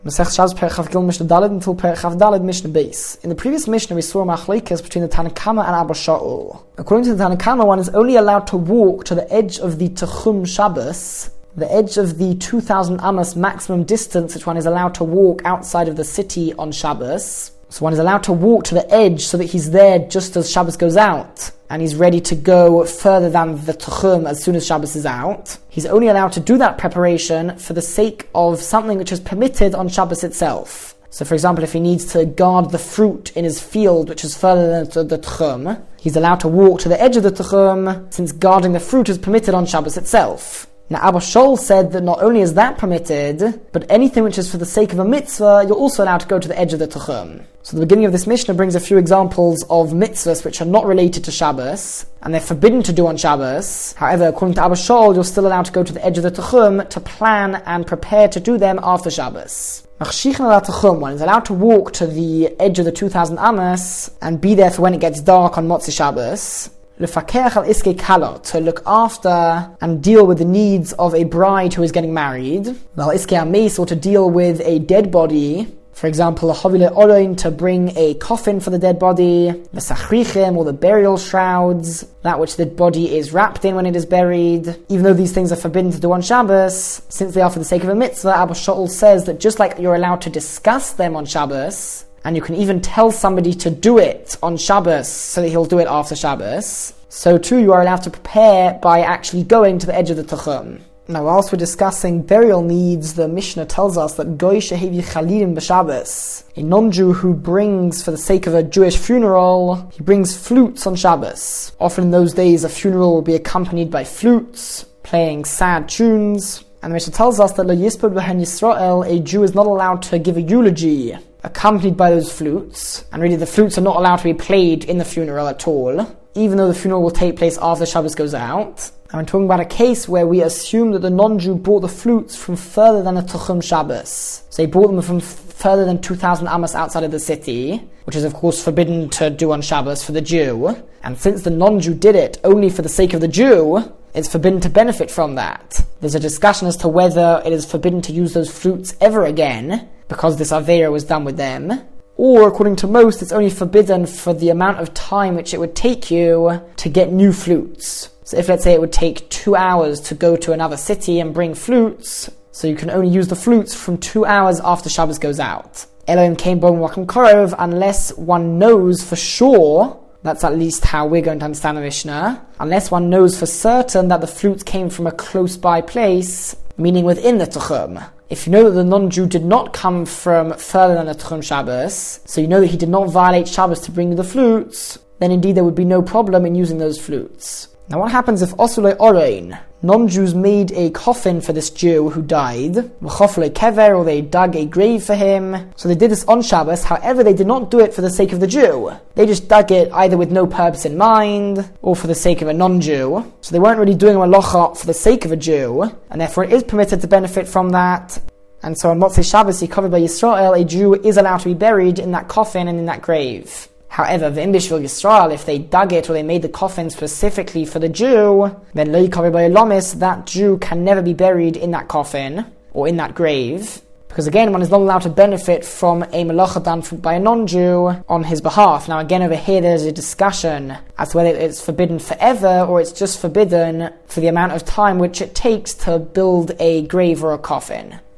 Masech Shabbos Perek Chav Gimel Mishnah Daled until Perek Chav Daled Mishnah Beis. In the previous Mishnah, we saw a machlokes between the Tanna Kama and Abba Shaul. According to the Tanna Kama, one is only allowed to walk to the edge of the Techum Shabbos, the edge of the 2,000 Amos maximum distance which one is allowed to walk outside of the city on Shabbos. So one is allowed to walk to the edge so that he's there just as Shabbos goes out, and he's ready to go further than the Techum as soon as Shabbos is out. He's only allowed to do that preparation for the sake of something which is permitted on Shabbos itself. So for example, if he needs to guard the fruit in his field which is further than the Techum, he's allowed to walk to the edge of the Techum since guarding the fruit is permitted on Shabbos itself. Now Abba Shaul said that not only is that permitted, but anything which is for the sake of a mitzvah, you're also allowed to go to the edge of the Techum. So the beginning of this Mishnah brings a few examples of mitzvahs which are not related to Shabbos, and they're forbidden to do on Shabbos. However, according to Abba Shaul, you're still allowed to go to the edge of the Techum to plan and prepare to do them after Shabbos. One is allowed to walk to the edge of the 2,000 Amos and be there for when it gets dark on Motzi Shabbos. To look after and deal with the needs of a bride who is getting married. Or to deal with a dead body. For example, to bring a coffin for the dead body, or the burial shrouds, that which the body is wrapped in when it is buried. Even though these things are forbidden to do on Shabbos, since they are for the sake of a mitzvah, Abba Shaul says that just like you're allowed to discuss them on Shabbos, and you can even tell somebody to do it on Shabbos so that he'll do it after Shabbos, so too you are allowed to prepare by actually going to the edge of the Techum. Now, whilst we're discussing burial needs, the Mishnah tells us that Goy shehevi chalilim b'Shabbos, a non-Jew who brings, for the sake of a Jewish funeral, he brings flutes on Shabbos. Often in those days, a funeral will be accompanied by flutes, playing sad tunes. And the Mishnah tells us that Lo yispod b'hen Yisrael, a Jew is not allowed to give a eulogy accompanied by those flutes. And really, the flutes are not allowed to be played in the funeral at all, even though the funeral will take place after Shabbos goes out. And we're talking about a case where we assume that the non-Jew brought the flutes from further than a Techum Shabbos. So he brought them from further than 2,000 Amos outside of the city, which is of course forbidden to do on Shabbos for the Jew. And since the non-Jew did it only for the sake of the Jew, it's forbidden to benefit from that. There's a discussion as to whether it is forbidden to use those flutes ever again, because this Aveira was done with them, or according to most, it's only forbidden for the amount of time which it would take you to get new flutes. So if, let's say, it would take 2 hours to go to another city and bring flutes, so you can only use the flutes from 2 hours after Shabbos goes out. Elohim came bom wakim korov, unless one knows for sure, that's at least how we're going to understand the Mishnah, unless one knows for certain that the flutes came from a close-by place, meaning within the Techum. If you know that the non-Jew did not come from further than the Techum Shabbos, so you know that he did not violate Shabbos to bring you the flutes, then indeed there would be no problem in using those flutes. Now what happens if Osulei Orein, non-Jews made a coffin for this Jew who died, V'choflei Kever, or they dug a grave for him, so they did this on Shabbos, however they did not do it for the sake of the Jew. They just dug it either with no purpose in mind, or for the sake of a non-Jew. So they weren't really doing a malacha for the sake of a Jew, and therefore it is permitted to benefit from that. And so on Motzei Shabbos, covered by Yisrael, a Jew is allowed to be buried in that coffin and in that grave. However, the Bishvil Yisrael, if they dug it or they made the coffin specifically for the Jew, then Lo Yikaver Bo Elamis, that Jew can never be buried in that coffin or in that grave, because again, one is not allowed to benefit from a malacha done by a non-Jew on his behalf. Now again, over here there's a discussion as to whether it's forbidden forever or it's just forbidden for the amount of time which it takes to build a grave or a coffin.